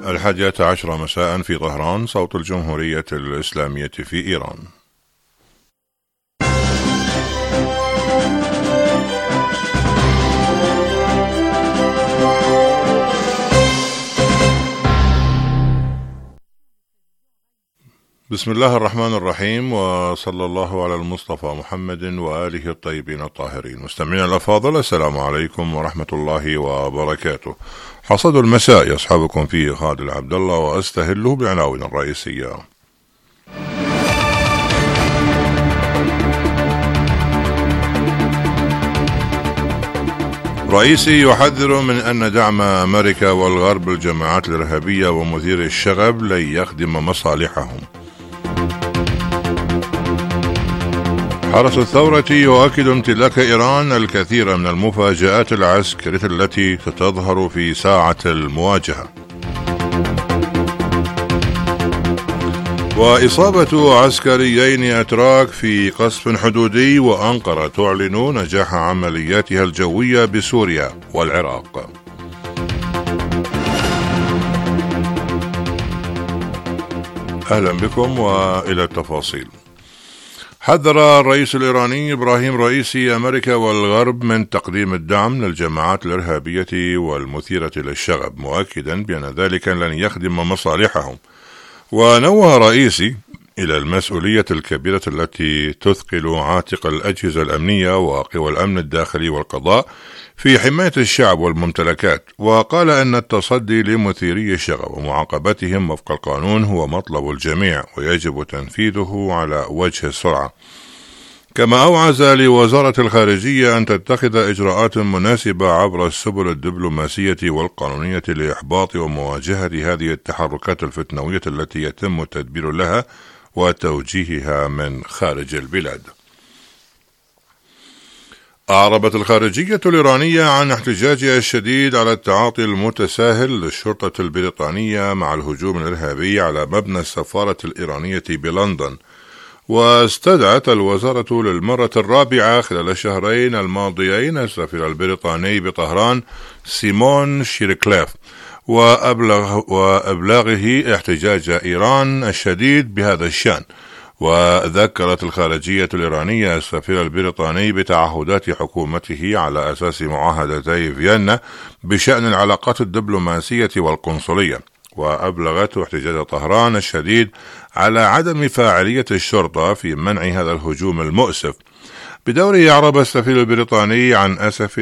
11 مساء في طهران، صوت الجمهورية الإسلامية في إيران. بسم الله الرحمن الرحيم، وصلى الله على المصطفى محمد وآله الطيبين الطاهرين. مستمعينا الأفاضل، السلام عليكم ورحمة الله وبركاته. حصد المساء يصحبكم فيه خالد عبد الله، وأستهله بعناوين الرئيسية. رئيسي يحذر من أن دعم أمريكا والغرب للجماعات الإرهابية ومثير الشغب لن يخدم مصالحهم. حرس الثورة يؤكد امتلاك إيران الكثير من المفاجآت العسكرية التي ستظهر في ساعة المواجهة. وإصابة عسكريين أتراك في قصف حدودي، وأنقرة تعلن نجاح عملياتها الجوية بسوريا والعراق. أهلا بكم وإلى التفاصيل. حذر الرئيس الإيراني إبراهيم رئيسي أمريكا والغرب من تقديم الدعم للجماعات الإرهابية والمثيرة للشغب، مؤكدا بأن ذلك لن يخدم مصالحهم. ونوه رئيسي إلى المسؤولية الكبيرة التي تثقل عاتق الأجهزة الأمنية وقوى الأمن الداخلي والقضاء في حماية الشعب والممتلكات، وقال أن التصدي لمثيري الشغب ومعاقبتهم وفق القانون هو مطلب الجميع ويجب تنفيذه على وجه السرعة. كما أوعز لوزارة الخارجية أن تتخذ إجراءات مناسبة عبر السبل الدبلوماسية والقانونية لإحباط ومواجهة هذه التحركات الفتنوية التي يتم التدبير لها وتوجيهها من خارج البلاد. أعربت الخارجية الإيرانية عن احتجاجها الشديد على التعاطي المتساهل للشرطة البريطانية مع الهجوم الإرهابي على مبنى السفارة الإيرانية بلندن، واستدعت الوزارة للمرة الرابعة خلال الشهرين الماضيين السفير البريطاني بطهران سيمون شيركليف وأبلاغه احتجاج إيران الشديد بهذا الشأن. وذكرت الخارجية الإيرانية السفير البريطاني بتعهدات حكومته على أساس معاهدتي فيينا بشأن العلاقات الدبلوماسية والقنصلية، وأبلغته احتجاج طهران الشديد على عدم فاعلية الشرطة في منع هذا الهجوم المؤسف. بدوره أعرب السفير البريطاني عن أسفه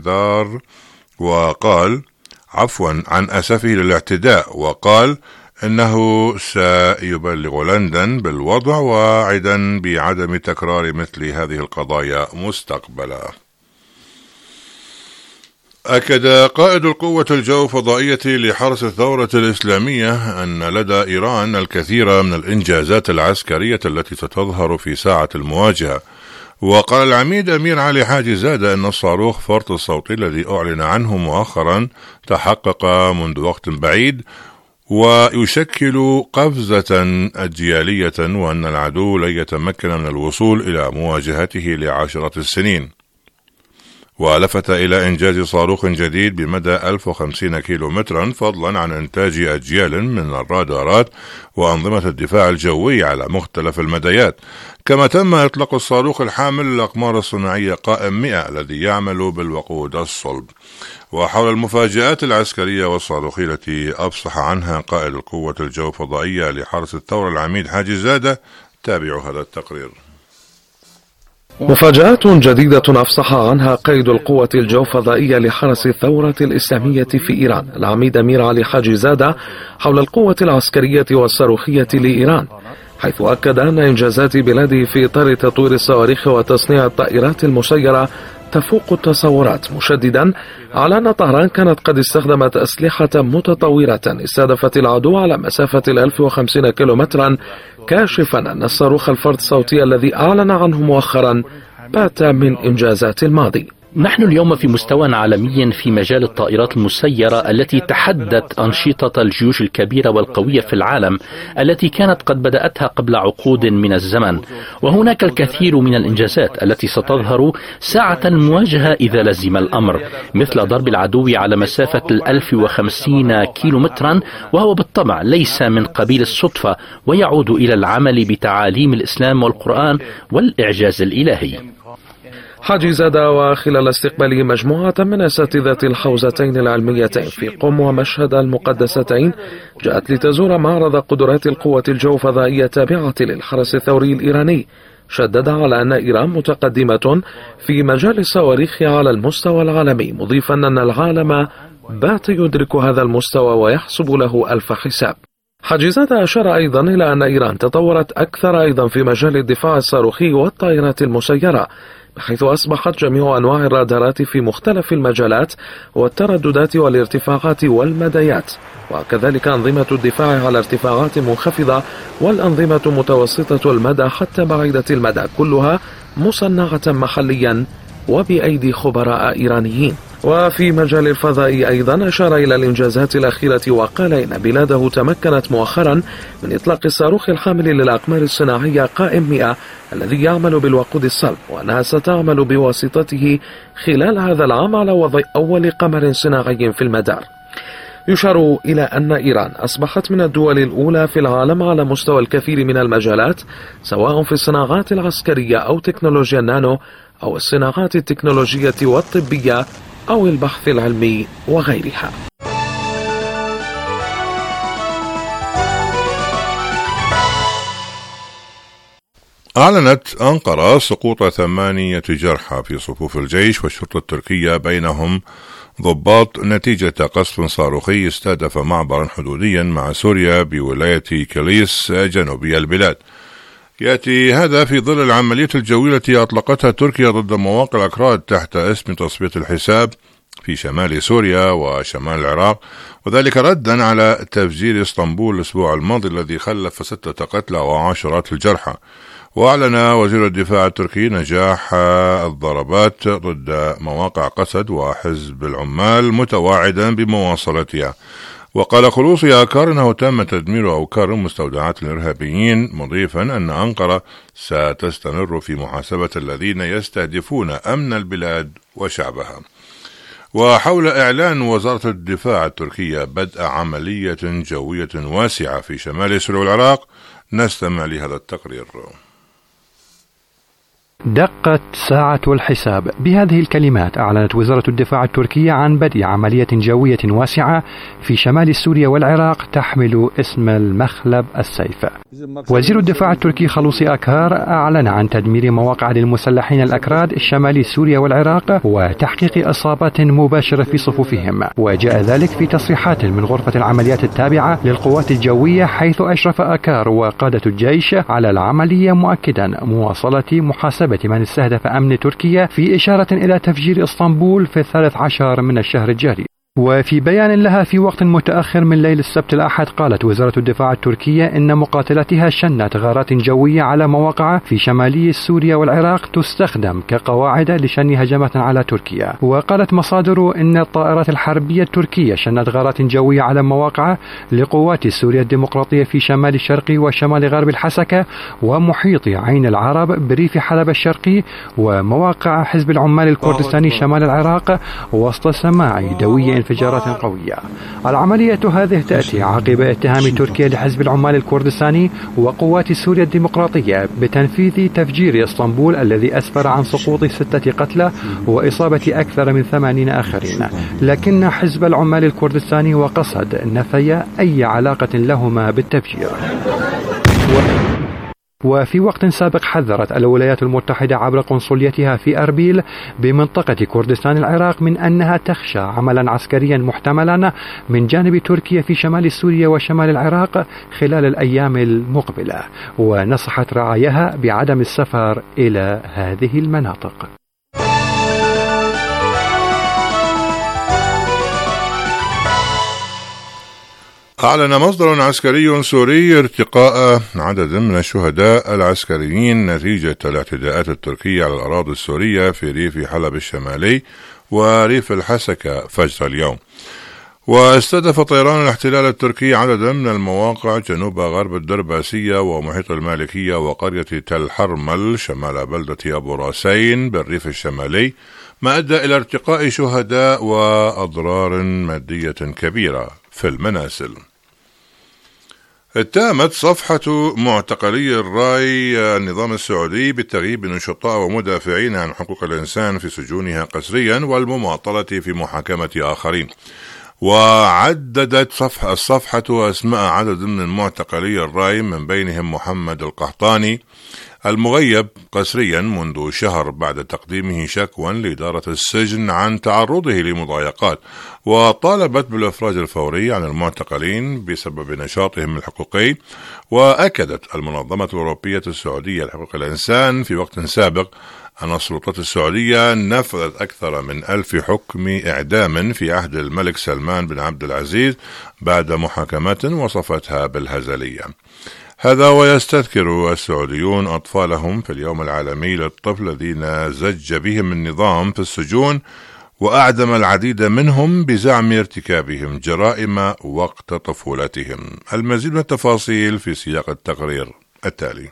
للاعتداء، وقال إنه سيبلغ لندن بالوضع، واعدا بعدم تكرار مثل هذه القضايا مستقبلا. أكد قائد القوة الجو الفضائية لحرس الثورة الإسلامية أن لدى إيران الكثير من الإنجازات العسكرية التي ستظهر في ساعة المواجهة. وقال العميد أمير علي حاجي زادة أن الصاروخ فرط الصوتي الذي أعلن عنه مؤخرا تحقق منذ وقت بعيد ويشكل قفزة أجيالية، وأن العدو لن يتمكن من الوصول إلى مواجهته لعشرة السنين. ولفت إلى إنجاز صاروخ جديد بمدى 1050 كيلومترا، فضلا عن إنتاج أجيال من الرادارات وأنظمة الدفاع الجوي على مختلف المديات. كما تم إطلاق الصاروخ الحامل للأقمار الصناعية قائم 100 الذي يعمل بالوقود الصلب. وحول المفاجآت العسكرية والصاروخية التي أفصح عنها قائد القوة الجو الفضائية لحرس الثورة العميد حاجي زادة، تابعوا هذا التقرير. مفاجآت جديدة أفصح عنها قائد القوة الجو الفضائية لحرس الثورة الإسلامية في إيران العميد أمير علي حاجي زادة حول القوة العسكرية والصاروخية لإيران، حيث أكد أن إنجازات بلاده في إطار تطوير الصواريخ وتصنيع الطائرات المسيرة تفوق التصورات، مشددا على أن طهران كانت قد استخدمت أسلحة متطورة استهدفت العدو على مسافة 1050 كيلومترا، كاشفا أن الصاروخ الفرد الصوتي الذي أعلن عنه مؤخرا بات من إنجازات الماضي. نحن اليوم في مستوى عالمي في مجال الطائرات المسيرة التي تحدت أنشطة الجيوش الكبيرة والقوية في العالم التي كانت قد بدأتها قبل عقود من الزمن، وهناك الكثير من الإنجازات التي ستظهر ساعة المواجهة إذا لزم الأمر، مثل ضرب العدو على مسافة 1050 كيلومترا، وهو بالطبع ليس من قبيل الصدفة ويعود إلى العمل بتعاليم الإسلام والقرآن والإعجاز الإلهي. حاجي زادة وخلال استقباله مجموعة من أساتذة الحوزتين العلميتين في قم ومشهد المقدستين، جاءت لتزور معرض قدرات القوة الجوفضائية التابعة للحرس الثوري الإيراني. شدد على أن إيران متقدمة في مجال الصواريخ على المستوى العالمي، مضيفا أن العالم بات يدرك هذا المستوى ويحسب له ألف حساب. حاجي زادة أشار أيضا إلى أن إيران تطورت أكثر أيضا في مجال الدفاع الصاروخي والطائرات المسيرة، بحيث أصبحت جميع أنواع الرادارات في مختلف المجالات والترددات والارتفاعات والمديات، وكذلك أنظمة الدفاع على ارتفاعات منخفضة والأنظمة متوسطة المدى حتى بعيدة المدى، كلها مصنعة محليا وبأيدي خبراء إيرانيين. وفي مجال الفضاء أيضا أشار إلى الإنجازات الأخيرة، وقال إن بلاده تمكنت مؤخرا من إطلاق الصاروخ الحامل للأقمار الصناعية قائم 100 الذي يعمل بالوقود الصلب، وأنها ستعمل بواسطته خلال هذا العام على وضع أول قمر صناعي في المدار. يشار إلى أن إيران أصبحت من الدول الأولى في العالم على مستوى الكثير من المجالات، سواء في الصناعات العسكرية أو تكنولوجيا النانو أو الصناعات التكنولوجية والطبية أو البحث العلمي وغيرها. أعلنت أنقرة سقوط 8 جرحى في صفوف الجيش والشرطة التركية، بينهم ضباط، نتيجة قصف صاروخي استهدف معبرا حدوديا مع سوريا بولاية كيليس جنوبي البلاد. يأتي هذا في ظل العملية الجوية التي أطلقتها تركيا ضد مواقع الأكراد تحت اسم تصفية الحساب في شمال سوريا وشمال العراق، وذلك ردا على تفجير اسطنبول الأسبوع الماضي الذي خلف 6 قتلى وعشرات الجرحى. وأعلن وزير الدفاع التركي نجاح الضربات ضد مواقع قسد وحزب العمال، متواعدا بمواصلتها. وقال خلوصي آكار أنه تم تدمير أوكار مستودعات الإرهابيين، مضيفا أن أنقرة ستستمر في محاسبة الذين يستهدفون أمن البلاد وشعبها. وحول إعلان وزارة الدفاع التركية بدء عملية جوية واسعة في شمال سوريا والعراق، نستمع لهذا التقرير. دقت ساعة الحساب. بهذه الكلمات أعلنت وزارة الدفاع التركية عن بدء عملية جوية واسعة في شمال سوريا والعراق تحمل اسم المخلب السيف. وزير الدفاع التركي خلوصي آكار أعلن عن تدمير مواقع للمسلحين الأكراد شمال سوريا والعراق وتحقيق إصابات مباشرة في صفوفهم، وجاء ذلك في تصريحات من غرفة العمليات التابعة للقوات الجوية، حيث أشرف آكار وقادة الجيش على العملية، مؤكدا مواصلة محاسبة من استهدف أمن تركيا، في إشارة إلى تفجير اسطنبول في 13 من الشهر الجاري. وفي بيان لها في وقت متأخر من ليل السبت الأحد، قالت وزارة الدفاع التركية إن مقاتلتها شنت غارات جوية على مواقع في شمالي سوريا والعراق تستخدم كقواعد لشن هجمات على تركيا. وقالت مصادر إن الطائرات الحربية التركية شنت غارات جوية على مواقع لقوات سوريا الديمقراطية في شمال الشرقي وشمال غرب الحسكة ومحيط عين العرب بريف حلب الشرقي، ومواقع حزب العمال الكردستاني شمال العراق، وسط سماع دوية انفجارات قوية. العملية هذه تأتي عقب اتهام تركيا لحزب العمال الكردستاني وقوات سوريا الديمقراطية بتنفيذ تفجير اسطنبول الذي أسفر عن سقوط 6 قتلى وإصابة أكثر من 80 آخرين، لكن حزب العمال الكردستاني وقسد نفي أي علاقة لهما بالتفجير. وفي وقت سابق حذرت الولايات المتحدة عبر قنصليتها في أربيل بمنطقة كردستان العراق من أنها تخشى عملا عسكريا محتملا من جانب تركيا في شمال سوريا وشمال العراق خلال الأيام المقبلة، ونصحت رعاياها بعدم السفر إلى هذه المناطق. أعلن مصدر عسكري سوري ارتقاء عدد من الشهداء العسكريين نتيجة الاعتداءات التركية على الأراضي السورية في ريف حلب الشمالي وريف الحسكة فجر اليوم. واستهدف طيران الاحتلال التركي عددا من المواقع جنوب غرب الدرباسية ومحيط المالكية وقرية تل حرمل شمال بلدة أبو راسين بالريف الشمالي، ما أدى إلى ارتقاء شهداء وأضرار مادية كبيرة في المنازل. اتهمت صفحة معتقلي الراي النظام السعودي بالتغييب بنشطاء ومدافعين عن حقوق الإنسان في سجونها قسريا والمماطلة في محاكمة آخرين. وعددت الصفحة أسماء عدد من معتقلي الراي من بينهم محمد القحطاني المغيب قسريا منذ شهر بعد تقديمه شكوى لإدارة السجن عن تعرضه لمضايقات، وطالبت بالإفراج الفوري عن المعتقلين بسبب نشاطهم الحقوقي. وأكدت المنظمة الأوروبية السعودية لحقوق الإنسان في وقت سابق أن السلطات السعودية نفذت أكثر من 1000 حكم إعدام في عهد الملك سلمان بن عبد العزيز بعد محاكمات وصفتها بالهزلية. هذا ويستذكر السعوديون أطفالهم في اليوم العالمي للطفل الذين زج بهم النظام في السجون وأعدم العديد منهم بزعم ارتكابهم جرائم وقت طفولتهم. المزيد من التفاصيل في سياق التقرير التالي.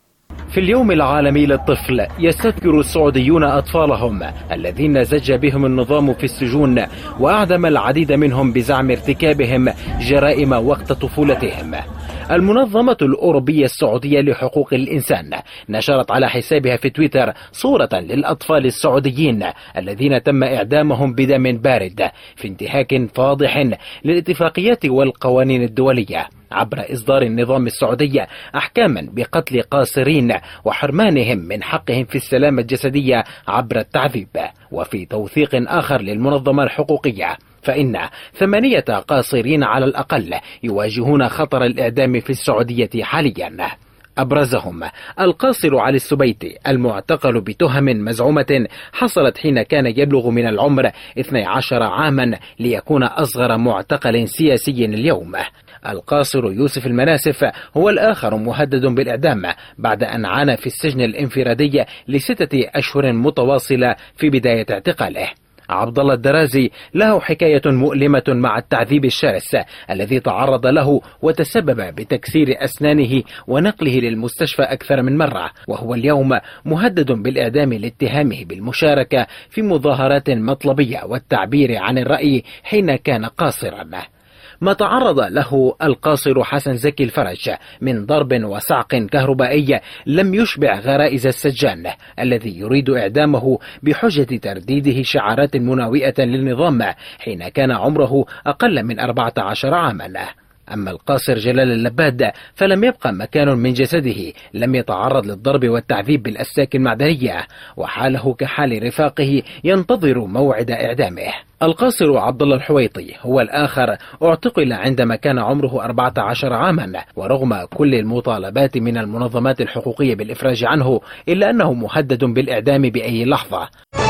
في اليوم العالمي للطفل يستذكر السعوديون أطفالهم الذين زج بهم النظام في السجون وأعدم العديد منهم بزعم ارتكابهم جرائم وقت طفولتهم. المنظمة الأوروبية السعودية لحقوق الإنسان نشرت على حسابها في تويتر صورة للأطفال السعوديين الذين تم إعدامهم بدم بارد في انتهاك فاضح للاتفاقيات والقوانين الدولية عبر إصدار النظام السعودي أحكاما بقتل قاصرين وحرمانهم من حقهم في السلامة الجسدية عبر التعذيب. وفي توثيق آخر للمنظمة الحقوقية فإن 8 قاصرين على الأقل يواجهون خطر الإعدام في السعودية حاليا. أبرزهم القاصر علي السبيتي المعتقل بتهم مزعومة حصلت حين كان يبلغ من العمر 12 عاما ليكون أصغر معتقل سياسي اليوم. القاصر يوسف المناسف هو الآخر مهدد بالإعدام بعد أن عانى في السجن الانفرادي ل6 أشهر متواصلة في بداية اعتقاله. عبد الله الدرازي له حكاية مؤلمة مع التعذيب الشرس الذي تعرض له وتسبب بتكسير أسنانه ونقله للمستشفى أكثر من مرة، وهو اليوم مهدد بالإعدام لاتهامه بالمشاركة في مظاهرات مطلبية والتعبير عن الرأي حين كان قاصرا. ما تعرض له القاصر حسن زكي الفرج من ضرب وصعق كهربائي لم يشبع غرائز السجان الذي يريد إعدامه بحجة ترديده شعارات مناوئة للنظام حين كان عمره أقل من 14 عاما. أما القاصر جلال اللباد فلم يبقى مكان من جسده لم يتعرض للضرب والتعذيب بالأساك المعدنية، وحاله كحال رفاقه ينتظر موعد إعدامه. القاصر عبد الله الحويطي هو الآخر اعتقل عندما كان عمره 14 عاما، ورغم كل المطالبات من المنظمات الحقوقية بالإفراج عنه إلا أنه مهدد بالإعدام بأي لحظة.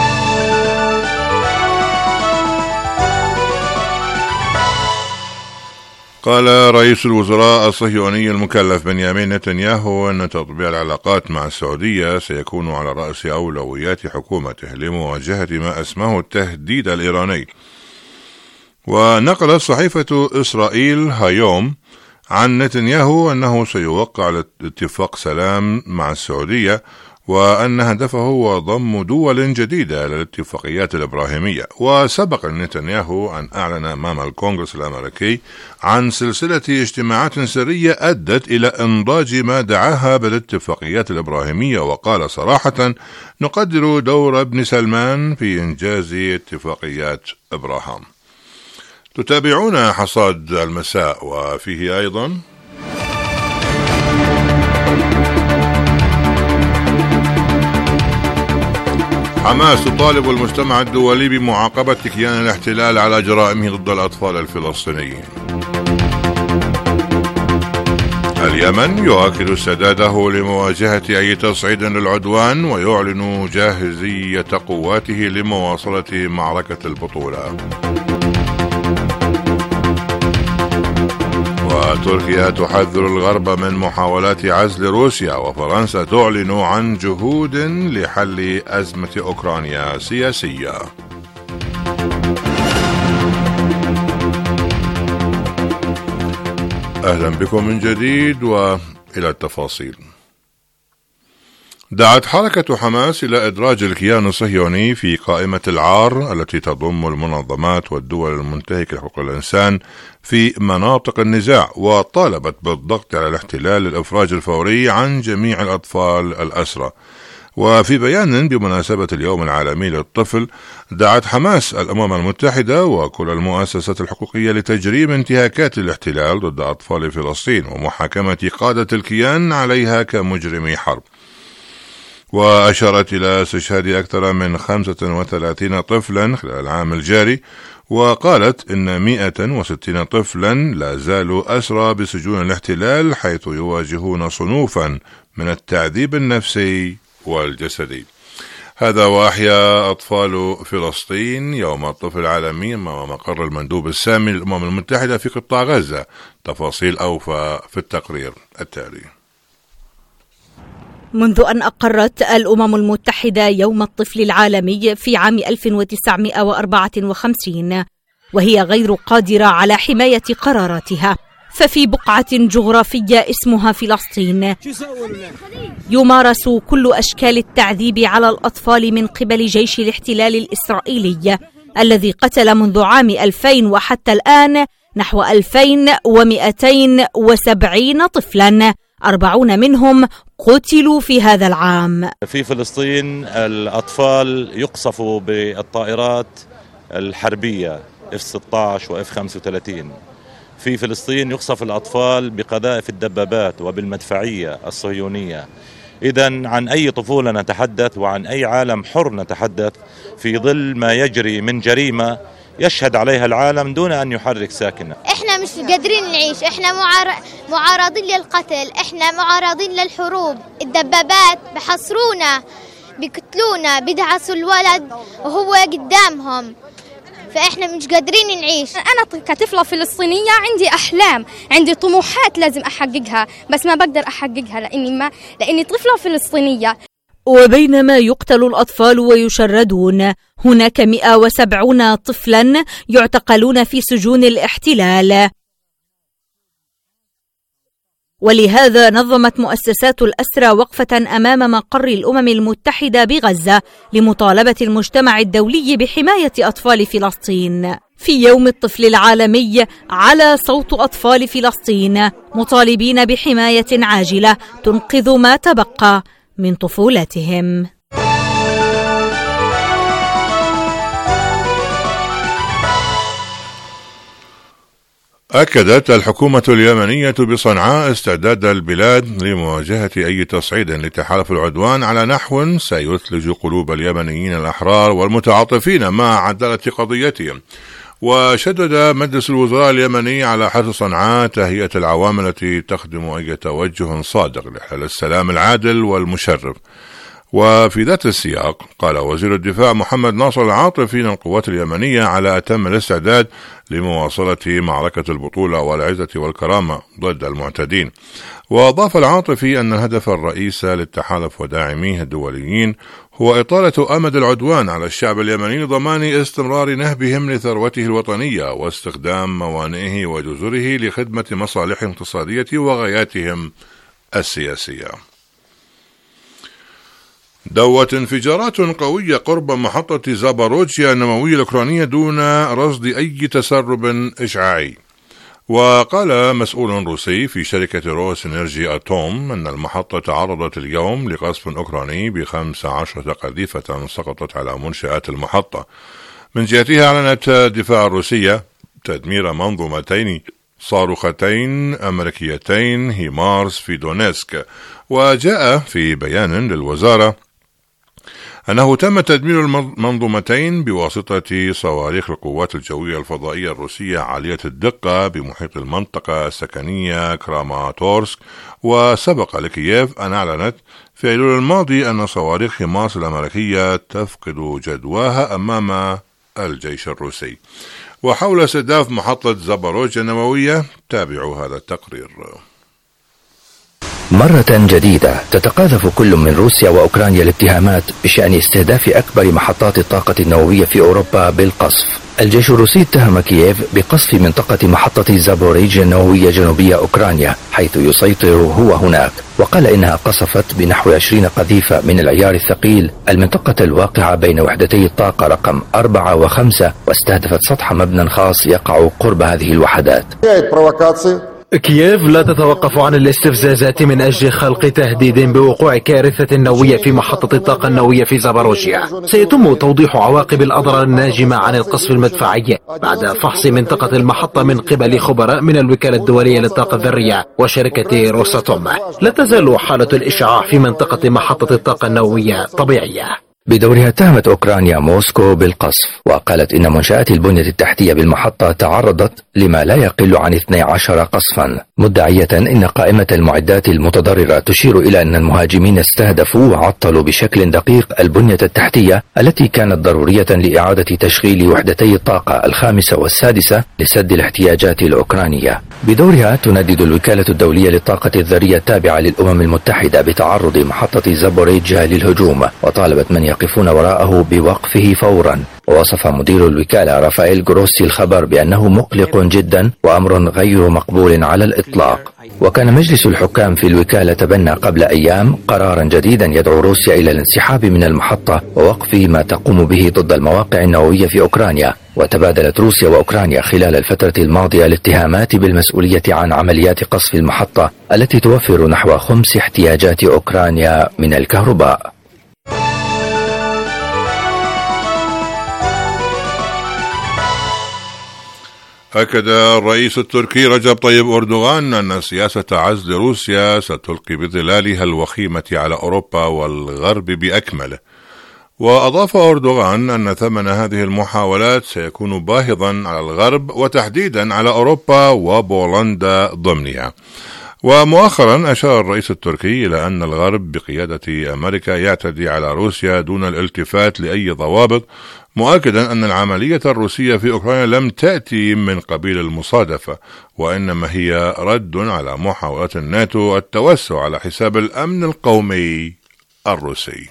قال رئيس الوزراء الصهيوني المكلف بنيامين نتنياهو أن تطبيع العلاقات مع السعودية سيكون على رأس أولويات حكومته لمواجهة ما اسمه التهديد الإيراني. ونقلت صحيفة إسرائيل هايوم عن نتنياهو أنه سيوقع اتفاق سلام مع السعودية وأن هدفه هو ضم دول جديدة للاتفاقيات الإبراهيمية. وسبق نتنياهو أن أعلن أمام الكونغرس الأمريكي عن سلسلة اجتماعات سرية أدت إلى إنضاج ما دعاها بالاتفاقيات الإبراهيمية، وقال صراحة: نقدر دور ابن سلمان في إنجاز اتفاقيات إبراهام. تتابعون حصاد المساء وفيه أيضا حماس تطالب المجتمع الدولي بمعاقبة كيان الاحتلال على جرائمه ضد الأطفال الفلسطينيين. اليمن يؤكد استعداده لمواجهة أي تصعيد للعدوان ويعلن جاهزية قواته لمواصلة معركة البطولة. وتركيا تحذر الغرب من محاولات عزل روسيا، وفرنسا تعلن عن جهود لحل أزمة أوكرانيا سياسية. أهلا بكم من جديد وإلى التفاصيل. دعت حركة حماس إلى إدراج الكيان الصهيوني في قائمة العار التي تضم المنظمات والدول المنتهكة لحقوق الإنسان في مناطق النزاع، وطالبت بالضغط على الاحتلال للإفراج الفوري عن جميع الأطفال الأسرى. وفي بيان بمناسبة اليوم العالمي للطفل، دعت حماس الأمم المتحدة وكل المؤسسات الحقوقية لتجريم انتهاكات الاحتلال ضد أطفال فلسطين ومحاكمة قادة الكيان عليها كمجرمي حرب. وأشارت إلى استشهاد أكثر من 35 طفلا خلال العام الجاري، وقالت إن 160 طفلا لا زالوا أسرى بسجون الاحتلال، حيث يواجهون صنوفا من التعذيب النفسي والجسدي. هذا وأحيا أطفال فلسطين يوم الطفل العالمي أمام مقر المندوب السامي للأمم المتحدة في قطاع غزة. تفاصيل أوفى في التقرير التالي. منذ أن أقرت الأمم المتحدة يوم الطفل العالمي في عام 1954 وهي غير قادرة على حماية قراراتها، ففي بقعة جغرافية اسمها فلسطين يمارس كل أشكال التعذيب على الأطفال من قبل جيش الاحتلال الإسرائيلي الذي قتل منذ عام 2000 وحتى الآن نحو 2270 طفلا، 40 منهم قتلوا في هذا العام. في فلسطين الأطفال يقصفوا بالطائرات الحربية F-16 و F-35. في فلسطين يقصف الأطفال بقذائف الدبابات وبالمدفعية الصهيونية. إذن عن أي طفولة نتحدث وعن أي عالم حر نتحدث في ظل ما يجري من جريمة يشهد عليها العالم دون أن يحرك ساكنة؟ إحنا مش قادرين نعيش، إحنا معارضين للقتل، إحنا معارضين للحروب. الدبابات بحصرونا، بيقتلونا، بيدعسوا الولد وهو قدامهم، فإحنا مش قادرين نعيش. أنا كطفلة فلسطينية عندي أحلام، عندي طموحات لازم أحققها، بس ما بقدر أحققها لأني طفلة فلسطينية. وبينما يقتل الأطفال ويشردون، هناك 170 طفلا يعتقلون في سجون الاحتلال. ولهذا نظمت مؤسسات الأسرى وقفة أمام مقر الأمم المتحدة بغزة لمطالبة المجتمع الدولي بحماية أطفال فلسطين. في يوم الطفل العالمي على صوت أطفال فلسطين مطالبين بحماية عاجلة تنقذ ما تبقى من طفولتهم. أكدت الحكومة اليمنية بصنعاء استعداد البلاد لمواجهة أي تصعيد لتحالف العدوان على نحو سيثلج قلوب اليمنيين الأحرار والمتعاطفين مع عدالة قضيتهم. وشدد مجلس الوزراء اليمني على حث صنعاء تهيئة العوامل التي تخدم أي توجه صادق لإحلال السلام العادل والمشرف. وفي ذات السياق قال وزير الدفاع محمد ناصر العاطفي أن القوات اليمنية على أتم الاستعداد لمواصلة معركة البطولة والعزة والكرامة ضد المعتدين. وأضاف العاطفي أن الهدف الرئيسي للتحالف وداعميه الدوليين هو إطالة أمد العدوان على الشعب اليمني لضمان استمرار نهبهم لثروته الوطنية واستخدام موانئه وجزره لخدمة مصالحهم الاقتصادية وغاياتهم السياسية. دوت انفجارات قوية قرب محطة زاباروجيا النووية الأوكرانية دون رصد أي تسرب إشعاعي. وقال مسؤول روسي في شركة روس إنرجي أتوم أن المحطة تعرضت اليوم لقصف أوكراني ب15 قذيفة سقطت على منشآت المحطة. من جهتها أعلنت الدفاع الروسية تدمير منظومتين صاروختين أمريكيتين هيمارس في دونيسك. وجاء في بيان للوزارة أنه تم تدمير المنظومتين بواسطة صواريخ القوات الجوية الفضائية الروسية عالية الدقة بمحيط المنطقة السكنية كراماتورسك. وسبق لكييف أن أعلنت في أيلول الماضي أن صواريخ هيمارس الأمريكية تفقد جدواها أمام الجيش الروسي. وحول استهداف محطة زاباروجيا النووية تابعوا هذا التقرير. مرة جديدة تتقاذف كل من روسيا وأوكرانيا الاتهامات بشأن استهداف أكبر محطات الطاقة النووية في أوروبا بالقصف. الجيش الروسي اتهم كييف بقصف منطقة محطة زابوريجيا النووية جنوبية أوكرانيا حيث يسيطر هو هناك، وقال إنها قصفت بنحو 20 قذيفة من العيار الثقيل المنطقة الواقعة بين وحدتي الطاقة رقم 4 و5، واستهدفت سطح مبنى خاص يقع قرب هذه الوحدات. كييف لا تتوقف عن الاستفزازات من أجل خلق تهديد بوقوع كارثة نووية في محطة الطاقة النووية في زاباروجيا. سيتم توضيح عواقب الأضرار الناجمة عن القصف المدفعي بعد فحص منطقة المحطة من قبل خبراء من الوكالة الدولية للطاقة الذرية وشركة روساتوم. لا تزال حالة الإشعاع في منطقة محطة الطاقة النووية طبيعية. بدورها اتهمت أوكرانيا موسكو بالقصف، وقالت إن منشآت البنية التحتية بالمحطة تعرضت لما لا يقل عن 12 قصفا، مدعية إن قائمة المعدات المتضررة تشير إلى أن المهاجمين استهدفوا وعطلوا بشكل دقيق البنية التحتية التي كانت ضرورية لإعادة تشغيل وحدتي الطاقة 5 و6 لسد الاحتياجات الأوكرانية. بدورها تندد الوكالة الدولية للطاقة الذرية التابعة للأمم المتحدة بتعرض محطة زابوريجيا للهجوم، وطالبت من يقفون وراءه بوقفه فورا. ووصف مدير الوكالة رافائيل جروسي الخبر بأنه مقلق جدا وأمر غير مقبول على الإطلاق. وكان مجلس الحكام في الوكالة تبنى قبل أيام قرارا جديدا يدعو روسيا إلى الانسحاب من المحطة ووقف ما تقوم به ضد المواقع النووية في أوكرانيا. وتبادلت روسيا وأوكرانيا خلال الفترة الماضية الاتهامات بالمسؤولية عن عمليات قصف المحطة التي توفر نحو 5 احتياجات أوكرانيا من الكهرباء. أكد الرئيس التركي رجب طيب أردوغان أن سياسة عزل روسيا ستلقي بظلالها الوخيمة على أوروبا والغرب بأكمله. وأضاف أردوغان أن ثمن هذه المحاولات سيكون باهظا على الغرب وتحديدا على أوروبا وبولندا ضمنها. ومؤخرا أشار الرئيس التركي إلى أن الغرب بقيادة أمريكا يعتدي على روسيا دون الالتفات لأي ضوابط، مؤكدا أن العملية الروسية في أوكرانيا لم تأتي من قبيل المصادفة، وإنما هي رد على محاولات الناتو التوسع على حساب الأمن القومي الروسي.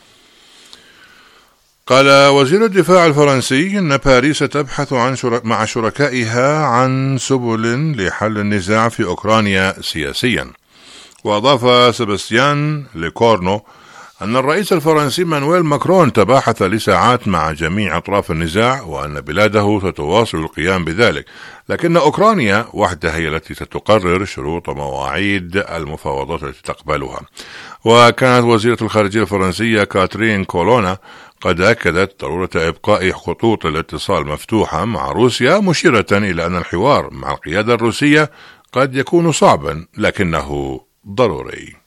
قال وزير الدفاع الفرنسي إن باريس تبحث مع شركائها عن سبل لحل النزاع في أوكرانيا سياسيا. وأضاف سيباستيان ليكورنو أن الرئيس الفرنسي مانويل ماكرون تباحث لساعات مع جميع أطراف النزاع، وأن بلاده ستواصل القيام بذلك، لكن أوكرانيا وحدها هي التي ستقرر شروط ومواعيد المفاوضات التي تقبلها. وكانت وزيرة الخارجية الفرنسية كاترين كولونا قد أكدت ضرورة إبقاء خطوط الاتصال مفتوحة مع روسيا، مشيرة إلى أن الحوار مع القيادة الروسية قد يكون صعبا لكنه ضروري.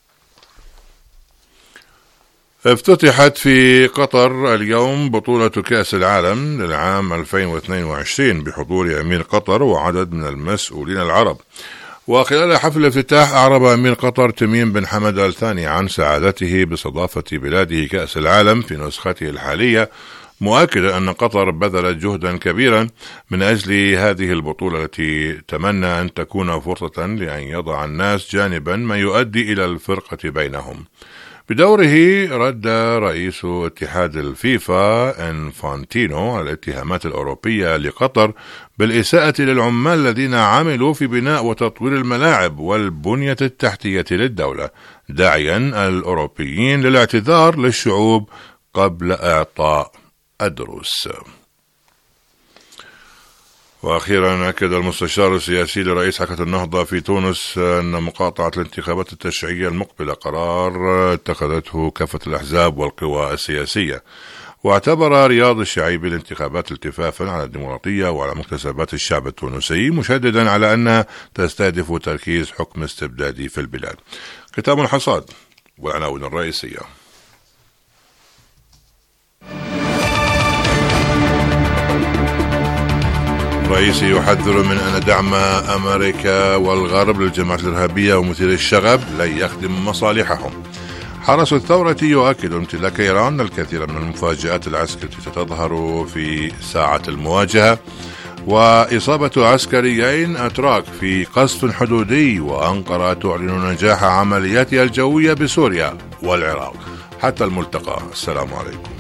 افتتحت في قطر اليوم بطولة كأس العالم للعام 2022 بحضور أمير قطر وعدد من المسؤولين العرب. وخلال حفل الافتتاح أعرب أمير قطر تميم بن حمد آل ثاني عن سعادته باستضافة بلاده كأس العالم في نسخته الحالية، مؤكدا أن قطر بذلت جهدا كبيرا من أجل هذه البطولة التي تمنى أن تكون فرصة لأن يضع الناس جانبا ما يؤدي إلى الفرقة بينهم. بدوره رد رئيس اتحاد الفيفا إنفانتينو على الاتهامات الأوروبية لقطر بالإساءة للعمال الذين عملوا في بناء وتطوير الملاعب والبنية التحتية للدولة، داعيا الأوروبيين للاعتذار للشعوب قبل إعطاء الدروس. وأخيرا أكد المستشار السياسي لرئيس حركة النهضة في تونس أن مقاطعة الانتخابات التشريعية المقبلة قرار اتخذته كافة الأحزاب والقوى السياسية. واعتبر رياض الشعيبي الانتخابات التفافا على الديمقراطية وعلى مكتسبات الشعب التونسي، مشددا على أنها تستهدف تركيز حكم استبدادي في البلاد. ختام الحصاد والعناوين الرئيسية. الرئيسي يحذر من أن دعم أمريكا والغرب للجماعات الإرهابية ومثير الشغب لن يخدم مصالحهم. حرس الثورة يؤكد امتلاك إيران الكثير من المفاجآت العسكرية التي ستظهر في ساعة المواجهة. وإصابة عسكريين أتراك في قصف حدودي، وأنقرة تعلن نجاح عملياتها الجوية بسوريا والعراق. حتى الملتقى، السلام عليكم.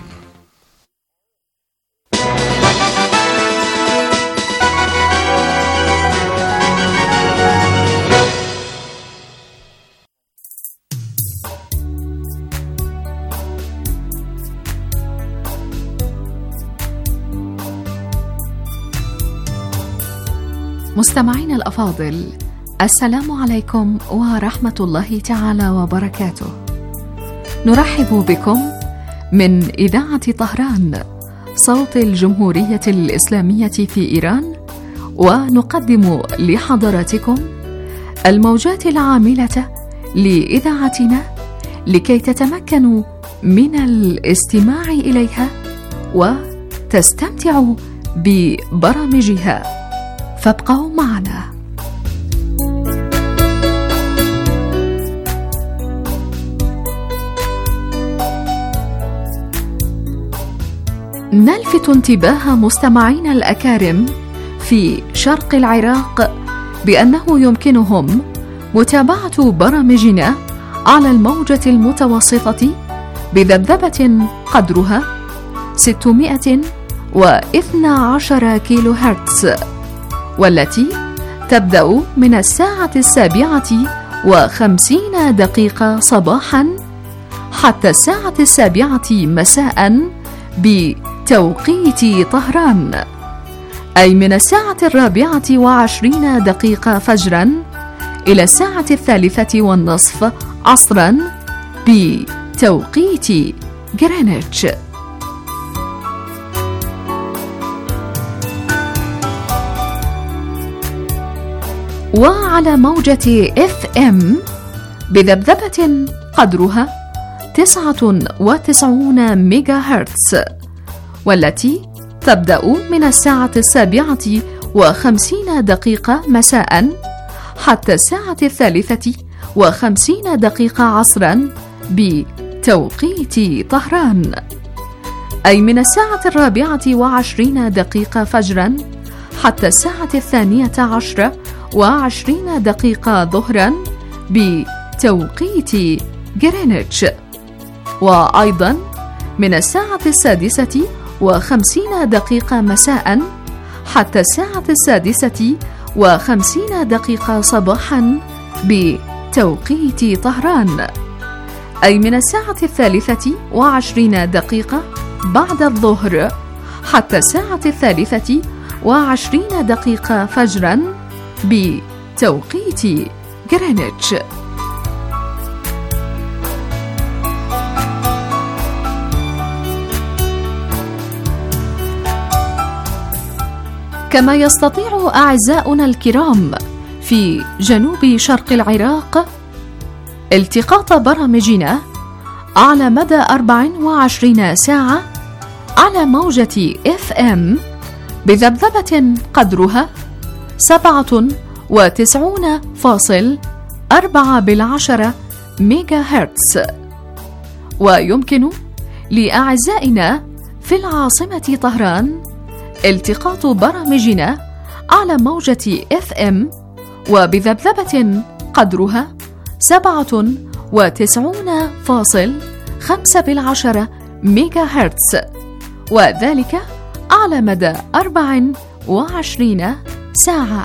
مستمعين الأفاضل، السلام عليكم ورحمة الله تعالى وبركاته. نرحب بكم من إذاعة طهران صوت الجمهورية الإسلامية في إيران، ونقدم لحضراتكم الموجات العاملة لإذاعتنا لكي تتمكنوا من الاستماع إليها وتستمتعوا ببرامجها، فابقوا معنا. نلفت انتباه مستمعينا الأكارم في شرق العراق بأنه يمكنهم متابعة برامجنا على الموجة المتوسطة بذبذبة قدرها 612 كيلو هرتز، والتي تبدأ من الساعة 7:50 صباحا حتى الساعة 7 مساء بتوقيت طهران، أي من الساعة 24:20 فجرا إلى الساعة 3:30 عصرا بتوقيت غرينتش. وعلى موجة FM بذبذبة قدرها 99 ميجا هرتز، والتي تبدأ من الساعة 7:50 مساء حتى الساعة 3:50 عصرا بتوقيت طهران، أي من الساعة 4:20 فجرا حتى الساعة 12:20 ظهرا بتوقيت غرينتش، وأيضا من الساعة 6:50 مساء حتى الساعة 6:50 صباحا بتوقيت طهران، أي من الساعة 23:20 بعد الظهر حتى الساعة 3:20 فجرا بتوقيت غرينتش. كما يستطيع أعزاؤنا الكرام في جنوب شرق العراق التقاط برامجنا على مدى 24 ساعة على موجة FM بذبذبة قدرها 97.4 ميجا هرتز. ويمكن لأعزائنا في العاصمة طهران التقاط برامجنا على موجة FM وبذبذبة قدرها 97.5 ميجا هرتز، وذلك على مدى 24 ساعة.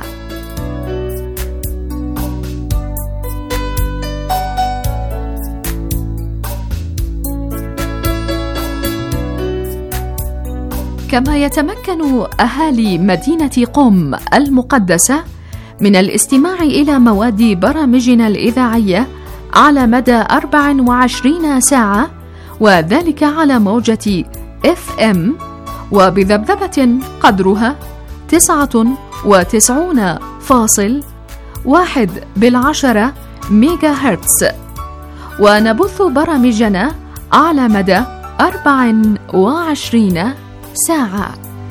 كما يتمكن أهالي مدينة قم المقدسة من الاستماع إلى مواد برامجنا الإذاعية على مدى 24 ساعة، وذلك على موجة FM وبذبذبة قدرها 99.1 ميجا هرتز، ونبث برامجنا على مدى 24 ساعة.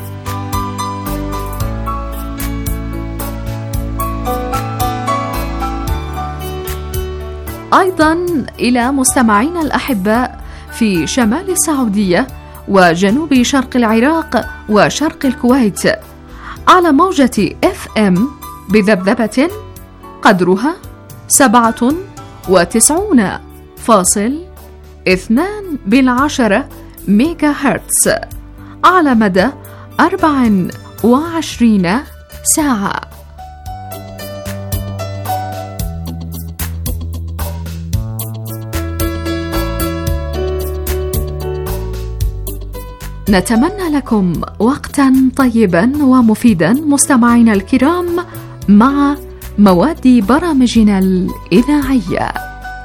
أيضا إلى مستمعينا الأحباء في شمال السعودية وجنوب شرق العراق وشرق الكويت على موجة FM بذبذبة قدرها 97.2 ميجا هرتز على مدى 24 ساعة. نتمنى لكم وقتا طيبا ومفيدا مستمعينا الكرام مع مواد برامجنا الإذاعية.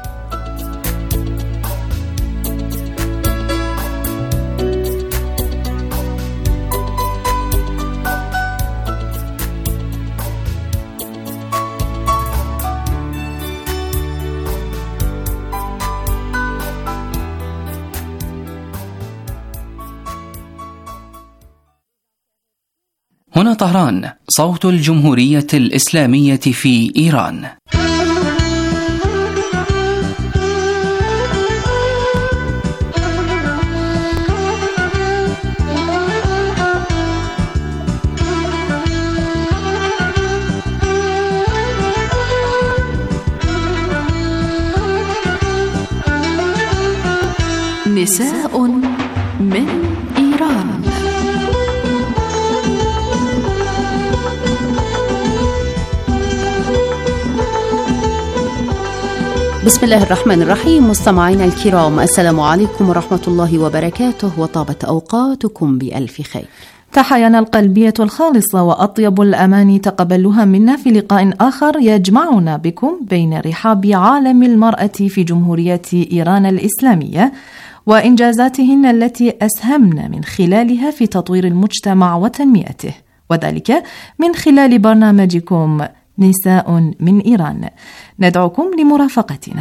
هنا طهران، صوت الجمهورية الإسلامية في إيران. نساء من إيران. بسم الله الرحمن الرحيم. مستمعينا الكرام، السلام عليكم ورحمة الله وبركاته، وطابت أوقاتكم بألف خير. تحايانا القلبية الخالصة وأطيب الأماني تقبلوها منا في لقاء آخر يجمعنا بكم بين رحاب عالم المرأة في جمهورية إيران الإسلامية وإنجازاتهن التي أسهمن من خلالها في تطوير المجتمع وتنميته، وذلك من خلال برنامجكم نساء من إيران. ندعوكم لمرافقتنا.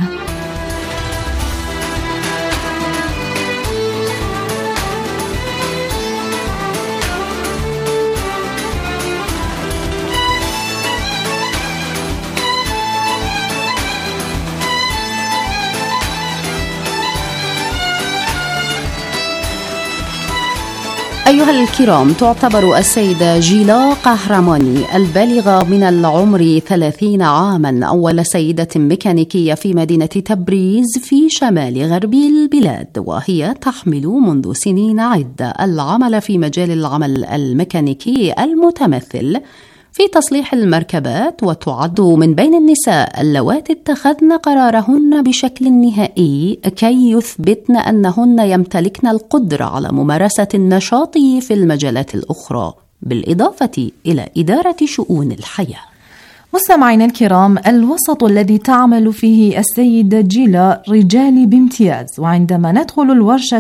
أيها الكرام، تعتبر السيدة جيلا قهرماني البالغة من العمر 30 عاما أول سيدة ميكانيكية في مدينة تبريز في شمال غرب البلاد، وهي تحمل منذ سنين عدة العمل في مجال العمل الميكانيكي المتمثل في تصليح المركبات، وتعد من بين النساء اللواتي اتخذن قرارهن بشكل نهائي كي يثبتن أنهن يمتلكن القدرة على ممارسة النشاط في المجالات الأخرى، بالإضافة إلى إدارة شؤون الحياة. مستمعينا الكرام، الوسط الذي تعمل فيه السيدة جيلا رجالي بامتياز، وعندما ندخل الورشة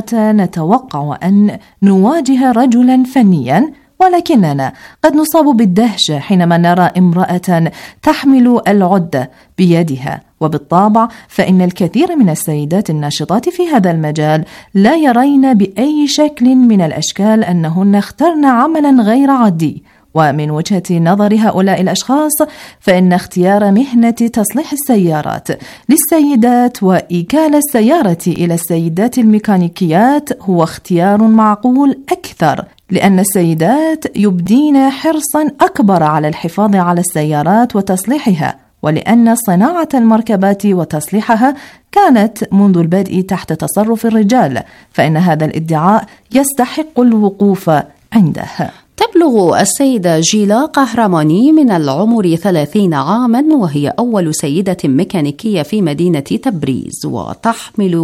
نتوقع أن نواجه رجلا فنيا، ولكننا قد نصاب بالدهشة حينما نرى امرأة تحمل العدة بيدها، وبالطبع فإن الكثير من السيدات الناشطات في هذا المجال لا يرين بأي شكل من الأشكال أنهن اخترن عملا غير عادي. ومن وجهة نظر هؤلاء الأشخاص فإن اختيار مهنة تصليح السيارات للسيدات وإيكال السيارة إلى السيدات الميكانيكيات هو اختيار معقول أكثر، لأن السيدات يبدين حرصا أكبر على الحفاظ على السيارات وتصليحها، ولأن صناعة المركبات وتصليحها كانت منذ البدء تحت تصرف الرجال، فإن هذا الادعاء يستحق الوقوف عنده. تبلغ السيدة جيلا قهرماني من العمر 30 عاما، وهي أول سيدة ميكانيكية في مدينة تبريز، وتحمل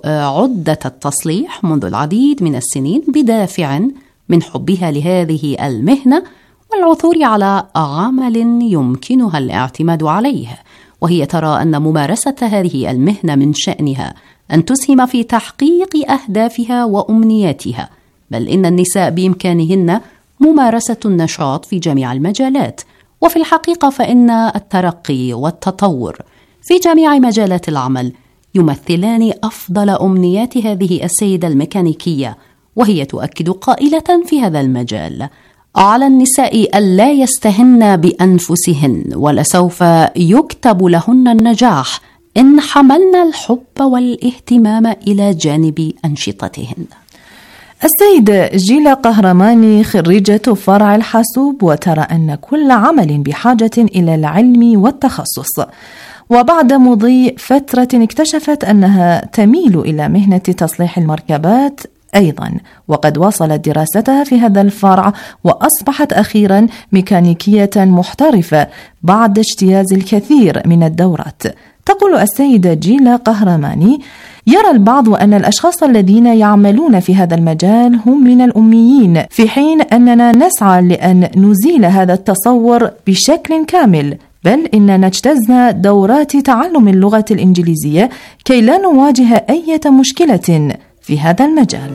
عدة التصليح منذ العديد من السنين بدافع من حبها لهذه المهنة والعثور على عمل يمكنها الاعتماد عليه، وهي ترى أن ممارسة هذه المهنة من شأنها أن تسهم في تحقيق أهدافها وأمنياتها، بل إن النساء بإمكانهن ممارسة النشاط في جميع المجالات. وفي الحقيقة فإن الترقي والتطور في جميع مجالات العمل يمثلان أفضل أمنيات هذه السيدة الميكانيكية، وهي تؤكد قائلة في هذا المجال: على النساء ألا يستهن بأنفسهن، ولسوف يكتب لهن النجاح إن حملن الحب والاهتمام إلى جانب أنشطتهن. السيدة جيلا قهرماني خريجة فرع الحاسوب، وترى أن كل عمل بحاجة إلى العلم والتخصص. وبعد مضي فترة اكتشفت أنها تميل إلى مهنة تصليح المركبات أيضا، وقد واصلت دراستها في هذا الفرع وأصبحت أخيرا ميكانيكية محترفة بعد اجتياز الكثير من الدورات. تقول السيدة جيلا قهرماني: يرى البعض أن الأشخاص الذين يعملون في هذا المجال هم من الأميين، في حين أننا نسعى لأن نزيل هذا التصور بشكل كامل، بل إننا اجتزنا دورات تعلم اللغة الإنجليزية كي لا نواجه أي مشكلة في هذا المجال.